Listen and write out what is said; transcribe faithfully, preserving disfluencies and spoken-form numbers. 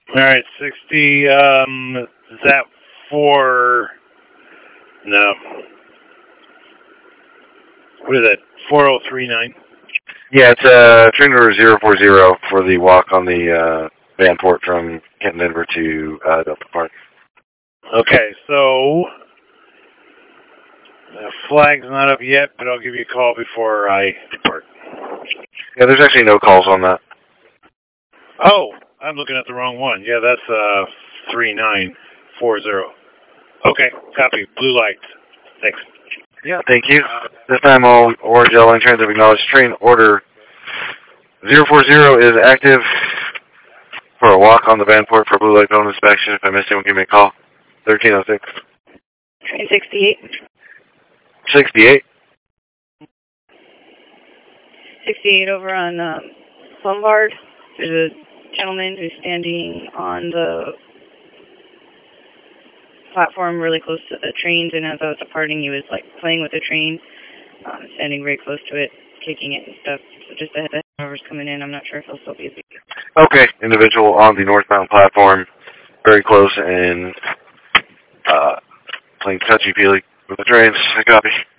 All right, sixty. Um, is that for? No. What is that? Four zero three nine. Yeah, it's uh, train number zero four zero for the walk on the uh, Vanport from Kenton Denver to uh, Delta Park. Okay, so the flag's not up yet, but I'll give you a call before I depart. Yeah, there's actually no calls on that. Oh, I'm looking at the wrong one. Yeah, that's uh three nine four zero. Okay, copy. Blue lights. Thanks. Yeah, thank you. This time all Orange Airline trains have acknowledged train order zero four zero is active for a walk on the Vanport for blue light zone inspection. If I missed anyone, give me a call. thirteen oh six. Train sixty-eight. sixty-eight. sixty-eight over on um, Lombard. There's a gentleman who's standing on the platform really close to the trains, and as I was departing, he was like playing with the train, um, standing very close to it, kicking it and stuff. So just ahead of whoever's coming in, I'm not sure if he'll still be. Okay, individual on the northbound platform, very close and uh, playing touchy-feely with the trains. I copy.